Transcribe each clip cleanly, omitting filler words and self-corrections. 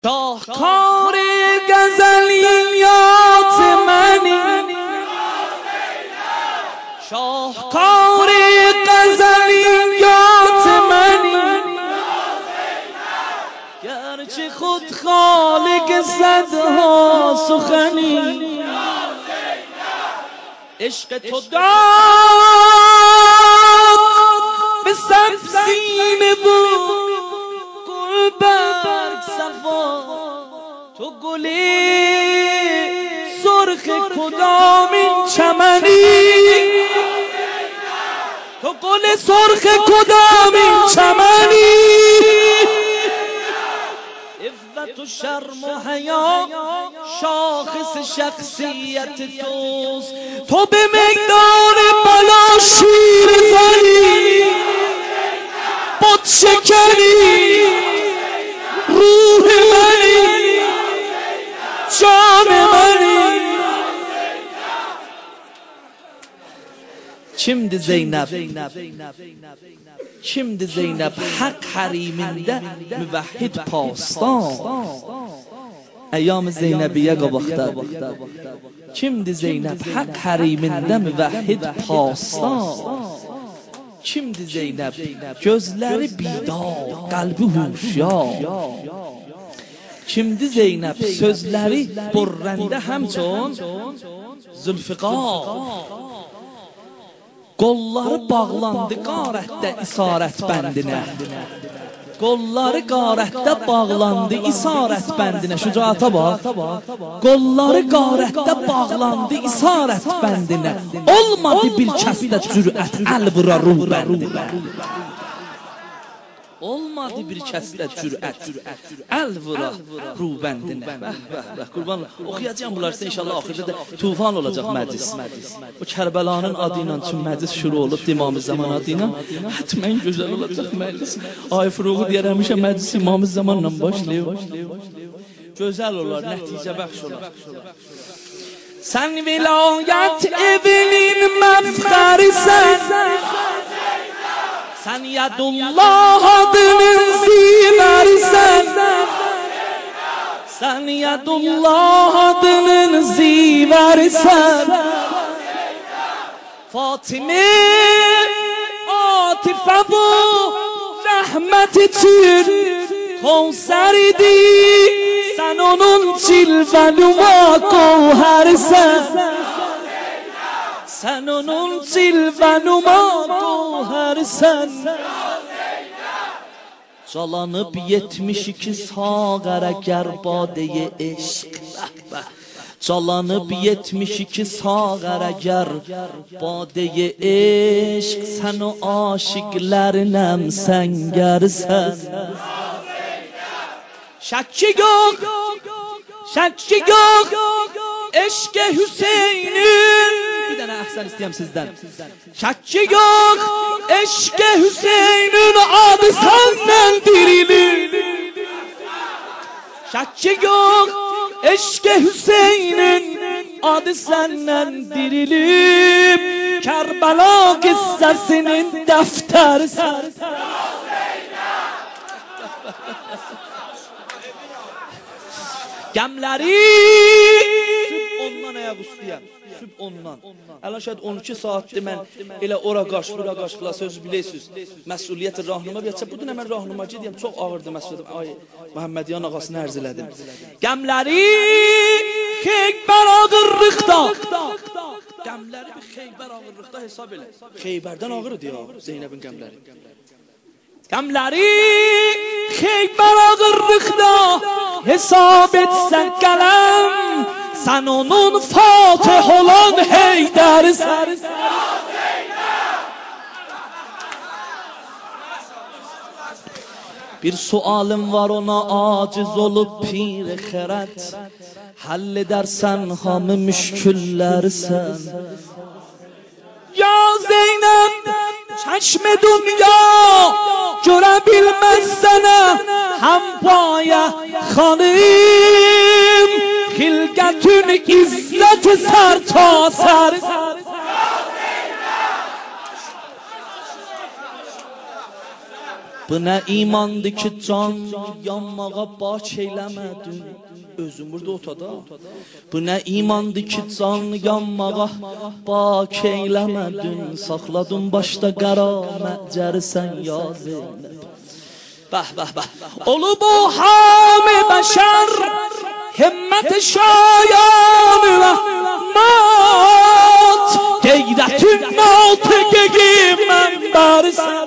شاهکار غزلیات منی، شاهکار غزلیات منی، گرچه خود خالق صدها سخنی، عشق تو داد به سبزینه بود گلبرگ صفا. تو گلی سرخ کدامین چمنی، تو گل سرخ کدامین چمنی، عفت و شرم و حیا شاخص شخصیت توست. تو به میدان بالا شیر زنی، بت شکنی، روح منی، جان منی. Kimdi Zeynep? Kimdi Zeynep? Hak hariminde müvahhid pastan. Eyyam-ı Zeynebiye qabaqda. Kimdi Zeynep? Hak hariminde müvahhid pastan. Kimdi Zeynep? Gözləri bidar, qəlbi huşyar. Kimdi Zeynep? Sözləri burrəndə həmçun Zülfiqar. Qolları bağlandı qarətdə isarət bəndinə. Qolları qarətdə bağlandı isarət bəndinə. Şücaata bax. Qolları qarətdə bağlandı isarət bəndinə. Olmadı bir kəsdə cürət əl vura ruh bəndinə. Olmadı bir kəsdə cürət əl vura ruh bəndinə. Qurban oxuyacağım bunlar sizə inşallah axırda da tufan olacaq məclis. O Kərbəlanın adı ilə üçün məclis şuru olub İmam-ı Zaman adı ilə. Hətmən gözəl olacaq məclis. Ay Furuğu deyər həmişə məclis İmam-ı Zamanla başlayır. Gözəl olar, nəticə bəxş olar. Sən vilayət evinin məfxərisən, sən yadullah adının zivərisən, sən yadullah adının zivərisən. Fatime Atifə bu rəhmət üçün Kevser idi, sən onun cilvənuma qovhərsən, sən onun cilvənuma qovhərsən. Calanıb 72 sağər əgər badəyə eşq, calanıb 72 sağər əgər badəyə eşq, sən o aşiqlərinəm səngərsən. Şəkki yox, şəkki yox, eşq-i Hüseynin. Bir dənə əhsən istəyəm sizdən. Şəkki yox, eşq-i Hüseynin adı səndən dirilir. Şəkki yox, eşq-i Hüseynin adı səndən dirilib. Kərbəla qissəsinin dəftərsən. Gəmləri süb ondan ayak üstüyəm, süb ondan. Əlan şayad 12 saatdir mən elə ora qaş, bura qaş qıla sözü bilirsiniz. Məsuliyyət-i rahnuma bir bu da mən rahnumacı deyəm, çox ağırdı məsuliyyətim. Ay, Məhəmmədiyan ağasını ərz elədim. Gəmləri Xeybər ağırlıqda, gəmləri bir Xeybər ağırlıqda hesab elə. Xeybərdən ağırdı ya Zeynəbin gəmləri. Gəmləri Xeybər ağırlıqda hesab etsən qələm, sən onun fatih olan Heydərsən. Bir sualım var ona aciz olup pir-i xərət, həll edərsən hamı müşküllərsən. Ya Zeynəb, çeşm dünya görə bilməz sənə həmpayə xanım, xilqətün izzət sər ta sər. Bu nə imandır ki can yanmağa baş eyləmədin. Özüm burada otada. Bu nə imandır ki can yanmağa baş eyləmədin. Saxladın başda qara məcərisən ya Zeynəb. Bəh bəh bəh. Olub o hami bəşər himmet şayan mat Qeyrətin natiqi mənbərsən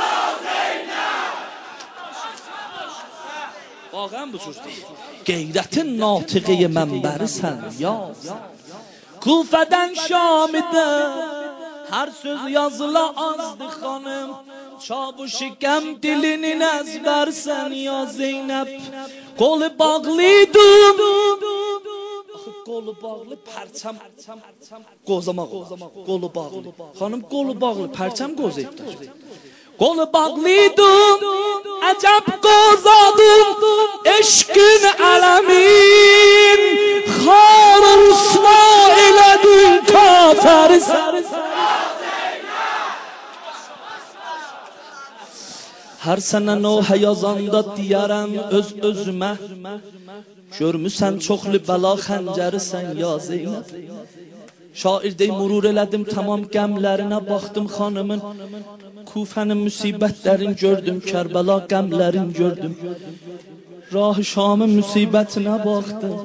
Ağam bu cüzdür Qeyrətin natiqi mənbərsən ya Kufədən Şamidə Hər söz yazıla azdı xanım Çavuşi qəm dilinin əzbərsən ya Zeynəb Qolu bağlıydım Qolu bağlı pərçəm qozamaq Qolu bağlı Xanım qolu bağlı pərçəm qozayıbdır Qolu bağlıydım Əcəb qozadım Eşqin ələmin Xar-ı rüsva elədin kafərsən Hər sənə Nuhə yazanda deyərəm öz-özümə Görmüsən çoxlu bəla xəncərisən ya Zeynəb Şair dey murur elədim tamam qəmlərinə baxdım xanımın Kufənin müsibətlərin gördüm Kərbəla qəmlərin gördüm Rah-ı Şamın müsibətinə baxdım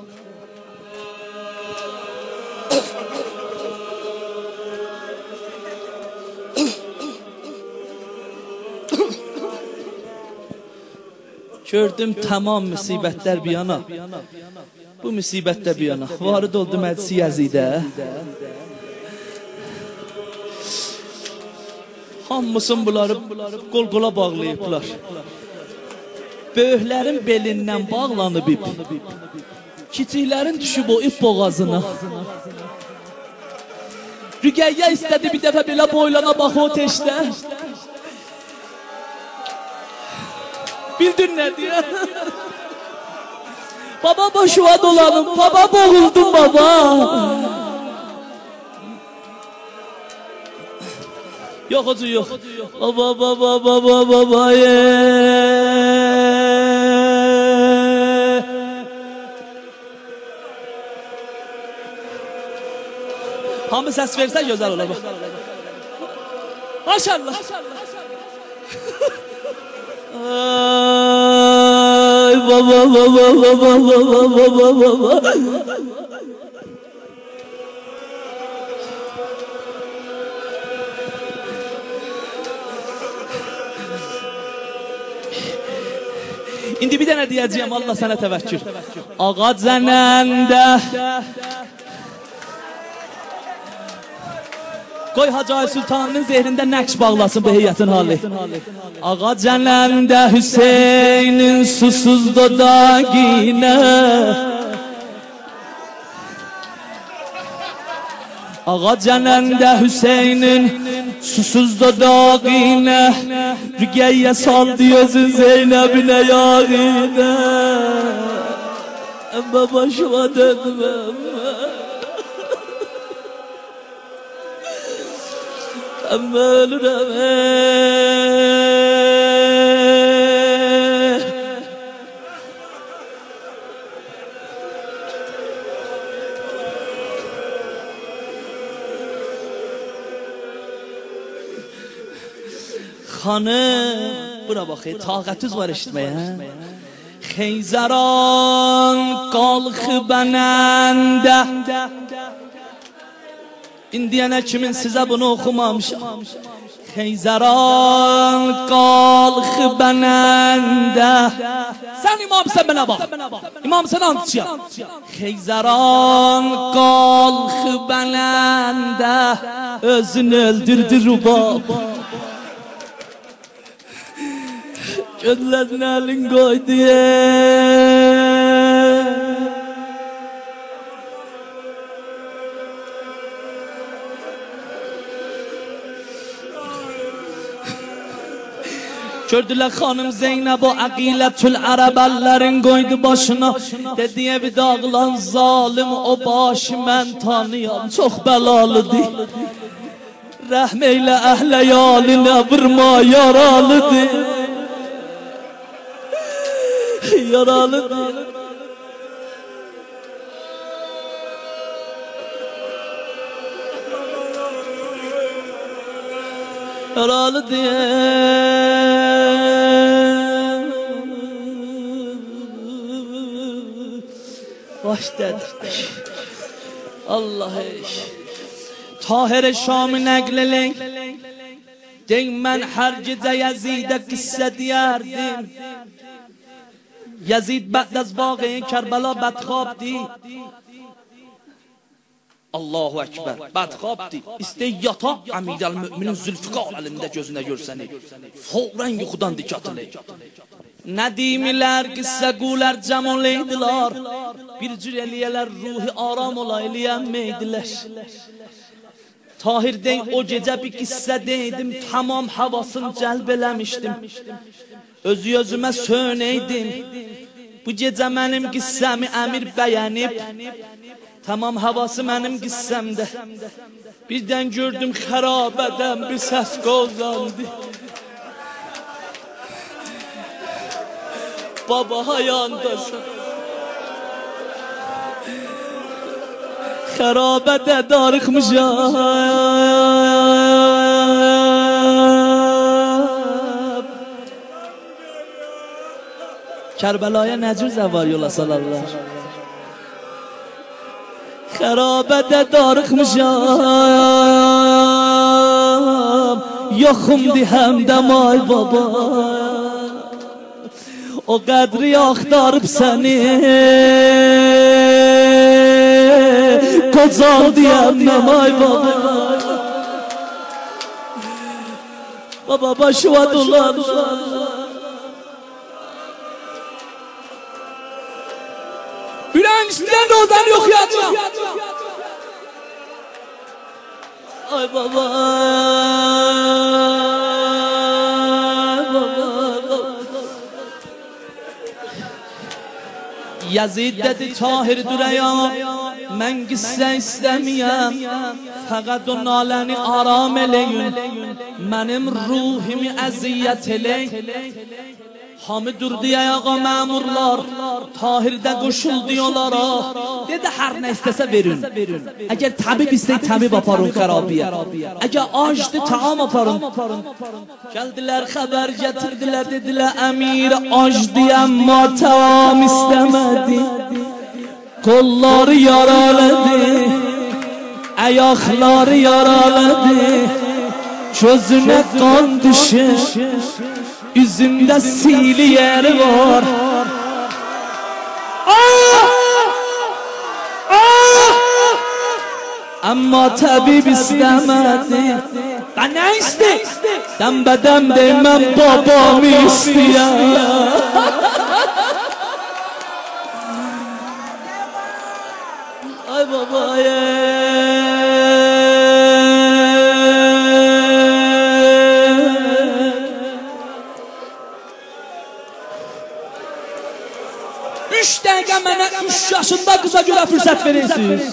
Gördüm tamam müsibətlər bir yana Bu müsibətdə bir yana Varid oldu məclisi Yəzidə Hamısın bunları qol-qola bağlayıblar Böyüklərin belindən bağlanıb ip Kiçiklərin düşüb o ip boğazına Rüqəyyə istədi bir dəfə belə boylana bax o teşdə Bildin ne diye? Baba boşuğa dolanım, baba boğuldum baba. Yok hocam yok. Baba baba baba baba Hamı səs versə gözəl olar bak. Maşallah. Ay baba baba baba baba baba baba İndi bir dənə deyəcəyəm Allah sənə təvəkkül Ağa cənəndə Qoy Hacı Ay Sultanın zehrində nəqş bağlasın bu heyətin hali Ağa cənəndə Hüseynin susuz dodaqinə Ağa cənəndə Hüseynin susuz dodaqinə Rüqəyyə saldı özün Zeynəbinə yağinə Əmmə başıma döndüm əmmə Əmmə ölürəm Xanım Buna bax, taqətiz var eşitməyə Xeyzəran qalxı bənəndə İndiyənə kimin sizə bunu oxumamışam Xeyzəran qalxı bənəndə Sən imamsən mənə bax İmam sən antıçıyam Xeyzəran qalxı bənəndə Özünü öldürdü rubab Gözlərin əlin qoydu Gördülər xanım Zeynəb o əqilətül ərəbəllərin qoydu başına Dedi evi dağılan zalim o başı mən tanıyam Çox bəlalıdır Rəhm eylə əhlə yalinə vurma yaralıdır yaralıdır. Yaralı diye baş dedik. Allah'ı Tahir-i Şam'ı nəqlelek deyim mən hər gecə Yezidə qissə deyərdim. Yezid bə'd az vaqeyi Kərbəla bədxabdi. Allahu Ekber. Bədxabdi. İstəy yata Əmirəl-Müminin Zülfiqar əlində gözünə görsəni. Fawrən yuxudan dik atılır. Nedimler, qissə qulər cəm olaydılar. Bir cür eləyələr ruhi aram olayləyənmeydilər. Tahir dey o gecə bir qissə deydim, tamam havasını cəlb eləmişdim. Özümə sönəydim. Bu gecə mənim qissəmi əmir bəyənib. Tamam havası mənim qissəmdə. Birdən gördüm xərabədən bir səs qozandı. Baba hayandasın. Xərabədə darıxmışam. Kərbəlaya nə cür zəvar yola salarlar? Xərabədə darıxmışam. Yoxumdi həmdəm ay baba. O qədri axtarıb səni Qocal deyəməm ay baba. Baba başıva dolar. Yüreğin isteyen de ozanı okuyacağım. Ay baba. Yazid dedi Tahir Dürəya, mən qissə istəmiyəm, fəqət o naləni aram eləyin, mənim ruhimi əziyyət eləyin. Hamı durdu ayağa məmurlar, Tahirdə qoşuldu yollara. Dedi hər nə istəsə verin. Əgər tabib istəy tabib aparın xərabiyə. Əgər acdı taam aparın. Gəldilər xəbər gətirdilər, dedilər əmir acdı amma taam istəmədi. Qolları yaraladı, ayaqları yaraladı, gözünə qan düşür. Üzümdə sili yeri var. Amma tabib istəmədi. Ben nə istəyim? Dəm-bədəm deyməm babamı istəyəm. Ay babaya. Dəqiqə mənə 3 yaşında qıza görə fürsət verirsiniz.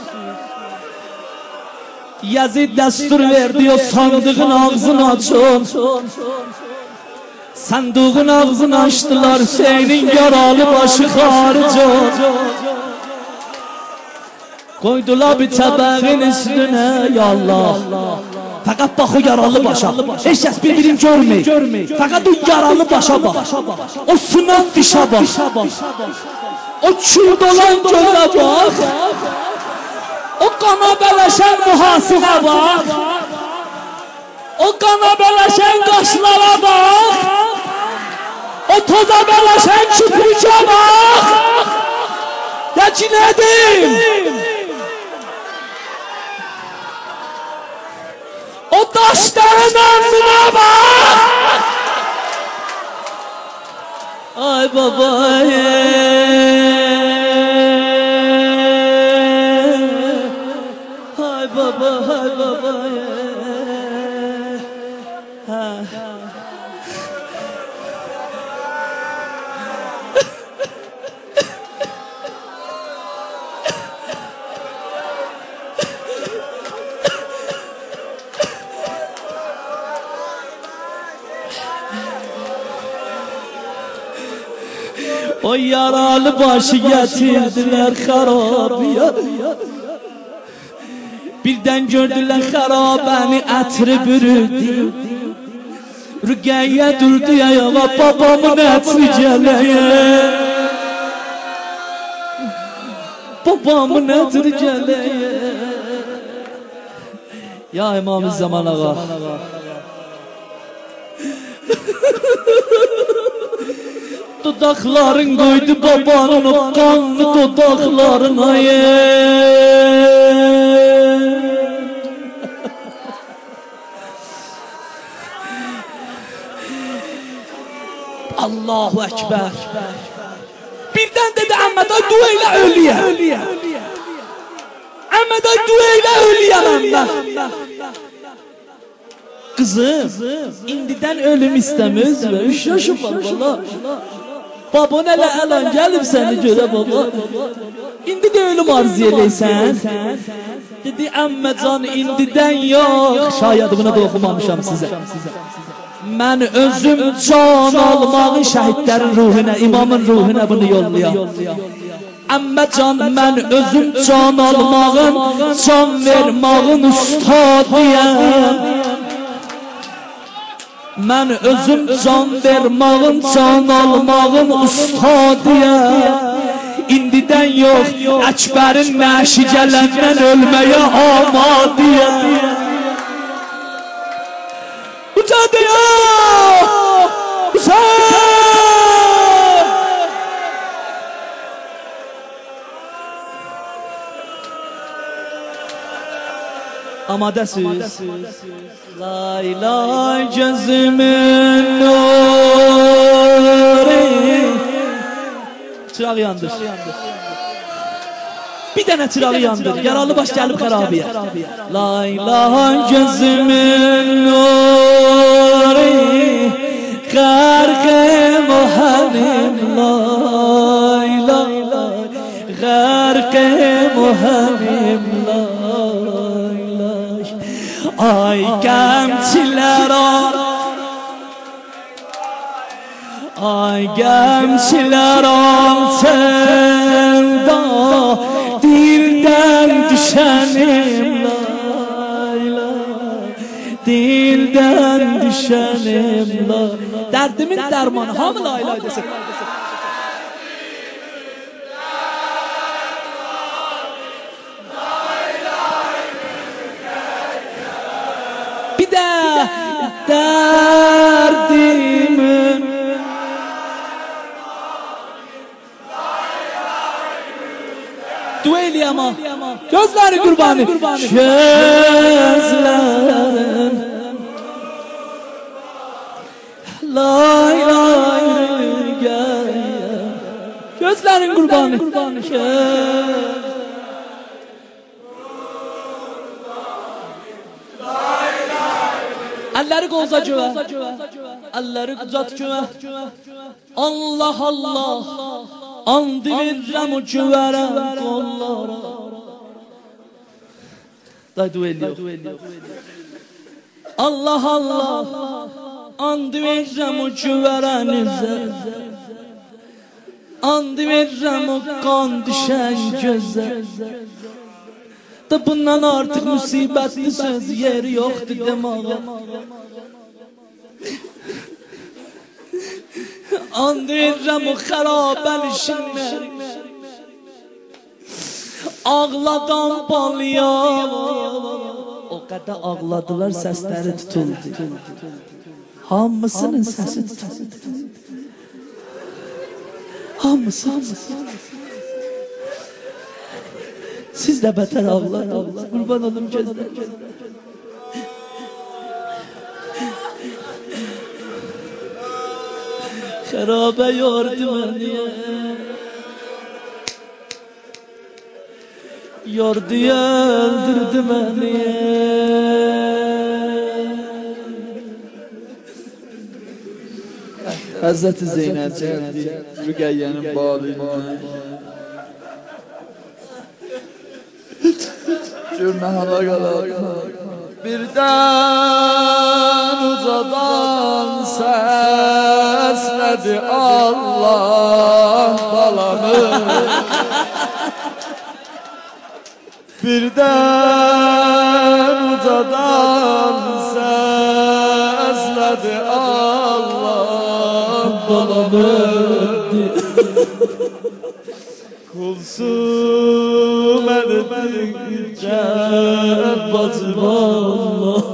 Yazid dəstur verdi o sandığın ağzını açın. Sandığın ağzını açtılar, Hüseynin yaralı başı xaric oldu. Koydular bir təbəğin üstünə, ya Allah. Fəqət bax o yaralı başa, heç kəs bir-birini görməyir. Fəqət o yaralı başa bax, o sınan dişə bax, o çürd olan gözə bax, o qana bələşən mühasibə bax, o qana bələşən qaşlara bax, o toza bələşən küpürkə bax. Ya ki nə deyim? O daşların önüne bak. Ay baba. Ay baba, ay baba. O yaralı başı getirdiler harabiye. Birden gördüler harabeni etri bürüdü. Rüqeyye durdu ayağa, babamın etri gəleye. Babamın etri gəleye. Ya İmam-ı Zaman ağa. Dudakların koydu babanın o kanlı dudaklarına Allahu Ekber. Birden dedi Ahmet ay dua ile ölüye. Ahmet ay dua ile ölüye ben. Kızım, indiden ölüm istemiz ve 3 yaşım var valla. Babon elə əlan gəlib səni görə baba. İndi də ölüm arzu eləysən. Dedi əmməcan indidən yox. Şayad bunu da oxumamışam sizə. Mən özüm can almağın şəhidlərin ruhuna, imamın ruhuna bunu yollayam. Əmməcan mən özüm can almağın, can vermağın ustadıyam. Mən özüm can vermağın, can almağın ustadıyam. İndidən yox, Əkbərin nəşi gələndən ölməyə amadıyam. Ucadıyam! Hüseyin! Amadəsiz. Lay lay gözümün nuru. Çırağı yandır. Bir dənə çırağı yandır. Yaralı baş gəlib xərabiyə. Lay lay gözümün nuru. Qərq-i mühəmim. Lay lay lay. Qərq-i mühəmim. Lay lay. Ay gəmçilər ay gəmçilər altında dildən düşənim lay lay dildən düşənim lay dərdimin dərmanı hamı lay lay desin. Bir də dərdimin dueli ama gözleri kurbanı gözlerin lay lay gel gözlerin kurbanı elleri kolza cöve elleri uzat cöve Allah Allah and verirəm o güvərəm qollara. Day dueli yox. Allah Allah and verirəm o güvərənizə. And verirəm o qan düşən gözə. Da bundan artıq müsibətli söz yeri yoxdur demağa. And verirəm o xərabən işinlər. Ağladan balya. O qədər ağladılar, səsləri tutuldu. Hamısının səsi tutuldu. Hamısı. Siz də bətər ağladınız. Qurban olum gözlər. Xərabə yordu məni. Yordu öldürdü məni. Hazreti Zeynep geldi Rüqeyye'nin bağlığına. Cürme hala qalar. Birdən ucadan səs səslədi Allah balamı. Birdən ucadan səslədi Allah balamı. Kulsum edildikçe bacım Allah.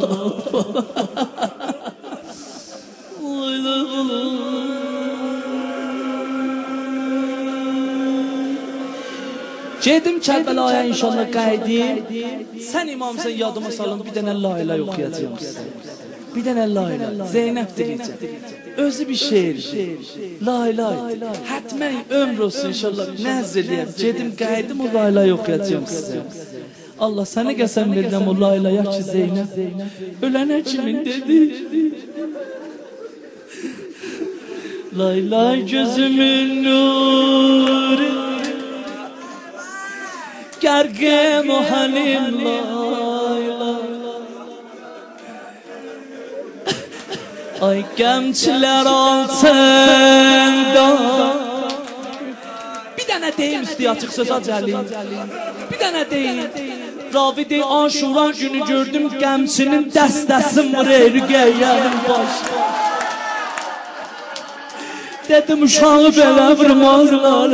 Gedim Kərbəlaya inşallah qayıdım. Sən imamsan yadıma salın bir dənə la ilə oxuyacağım sizə. Bir dənə la ilə. Zeynəb deyəcək. Özü bir şeir. La ilə. Hətmən ömr olsun inşallah. Nəzr eləyəm. Gedim qayıdım o la ilə oxuyacağım sizə. Allah sənə qəsəm verirəm o la ilə ki Zeynəb. Ölənə kimin dedi? Lay lay gözümün nuru Gergem o halim lay lay Ay gemçiler altında Bir dənə deyim üstü açıq söz acəli Bir dənə deyim Ravidi Aşura günü gördüm Gəmçinin dəstəsi müreyriqəyənin başı Dedim uşağı belə vurmazlar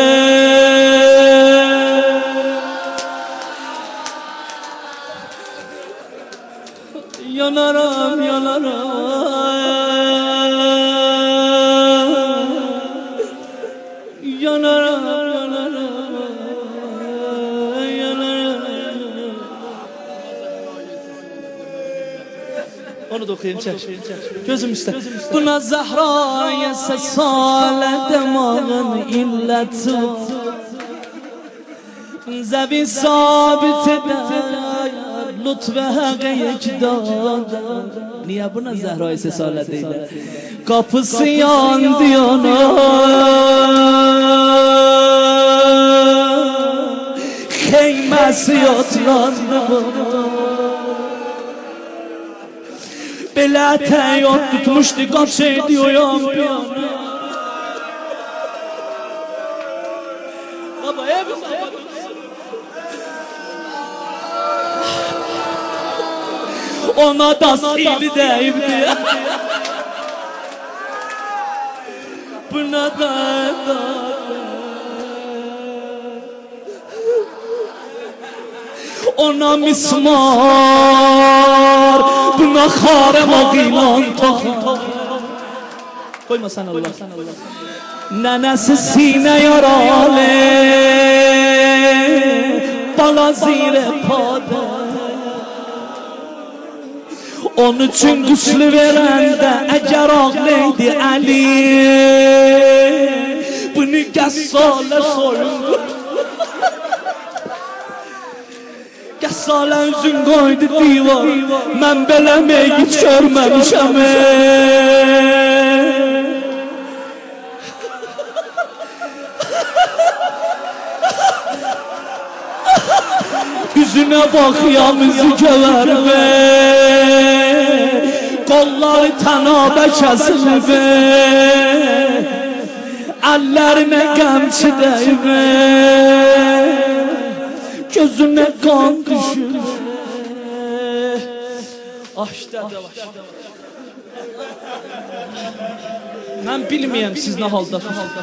Yanaram, yanaram Yanaram, yanaram Onu da okuyayım, çək Gözüm üstə Buna Zehra'ya sesale demağın illeti Zevi sabit eder Lütf ve haqiq dada Niye buna Zehra'ya sesale deyler Kapısı yandı yana Xeyməsi yotlandı bana Belə təyot tutmuşdu qaçıydı o yan piyana Baba ev Ona da sili deyibdi Buna da Ona mismar Buna xarəm ağılan Koyma sen Allah Nənəsi sinə yaralı Bala zirə padə Onun üçün qüslü verəndə Əgər ağlıydı Əli Bunu qəssalə soyundu Qəssalə üzün qoydu divar Mən belə meyit görməmişəm Üzünə baxıyamızı gələrmə Qolları tənabə kəsilmə Əllərinə qəmçi dəymə Gözünə qan düşür Aşdadır Mən bilməyəm siz nə haldasınız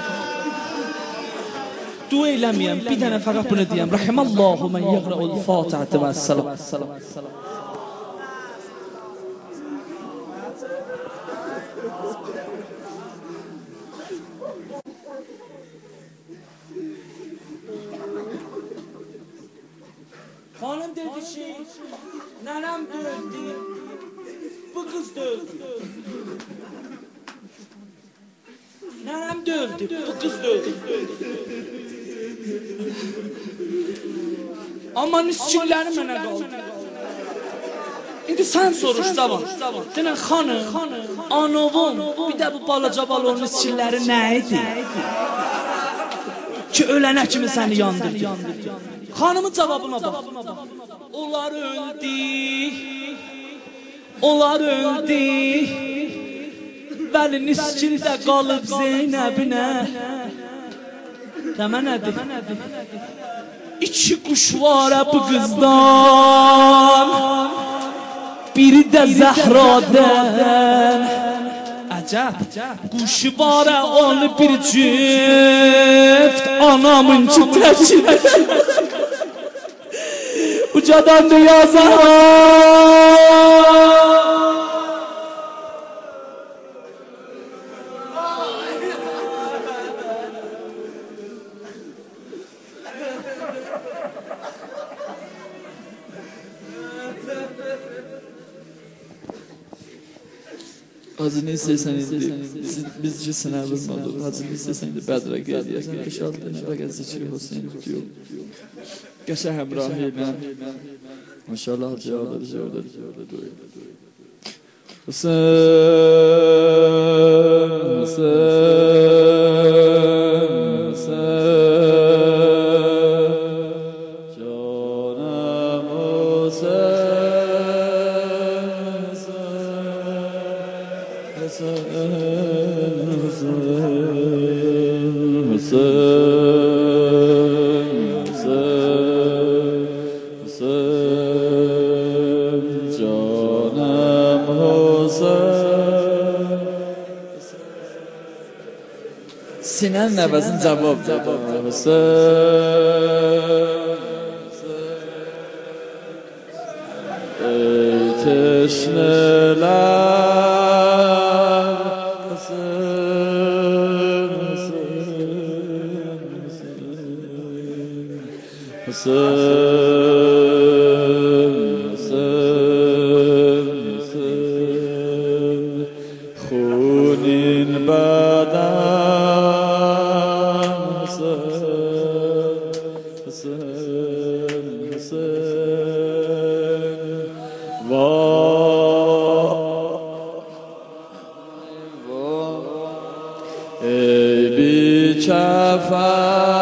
Dua eləməyəm, bir dənə fəqət bunu deyəm Rahimallahu mən yəqra'ul fatihətə və əssalam Hanım dedi ki, nənəm dövdü Bu qız dövdü Nənəm dövdü, bu qız dövdü Amma nisçikləri mənə qaldı İndi sən soruş zaman Denən xanım, anovum Bir də bu balaca balonun nisçikləri nə idi? Ki ölənə kimi səni yandırdı Xanımın cavabına bax Onlar öldü Onlar öldü Vəli niskildə qalıb Zeynəbinə Dəmə nədir? İki quş var bu qızdan Biri də Zəhradən Əcəb Quşu var onu bir cüft Anamınki təkidir Ucadan dünya Zəhra Hacını istəyirsən indi, biz ki sənə vurmadıq. Hacını istəyirsən indi bədrə qeydiyəsən. 5-6 dənə fəqət zikri olsun, yox. Qəşə həmrahı ilə. Maşallah hacı alırız, orada. Hüseyin, canım Sinənin əvəzin cavab Ey teşneler Xunin badan Ey biçafa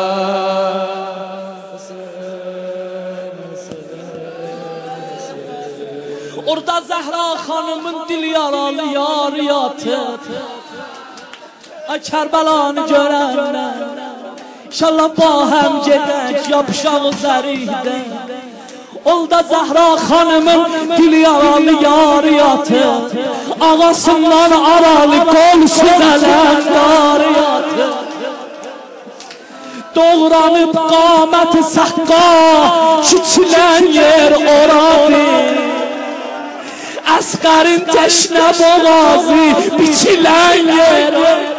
Orada Zəhra xanımın dil yaralı yarı yatır Kərbəlanı görəndə İnşallah ba həm gedək yapışaq o zərikdən Orada Zəhra xanımın dil yaralı yarı yatır Ağasından aralı qolsuz ələkdarı yatır Doğranıb qaməti səhqa Kiçilən yer oradır Əsqərin təşnə boğazı biçilən yer